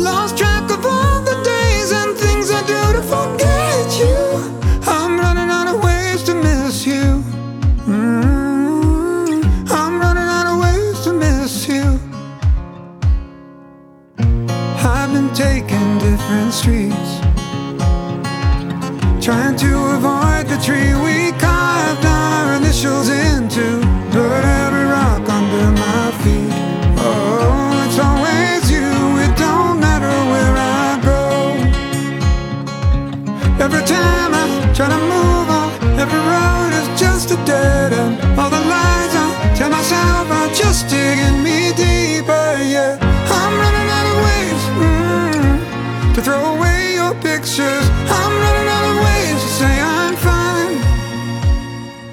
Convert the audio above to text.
lost track of all the days and things I do to forget you. I'm running out of ways to miss you. I'm running out of ways to miss you. I've been taking different streets, trying to avoid the tree we carved our initials into.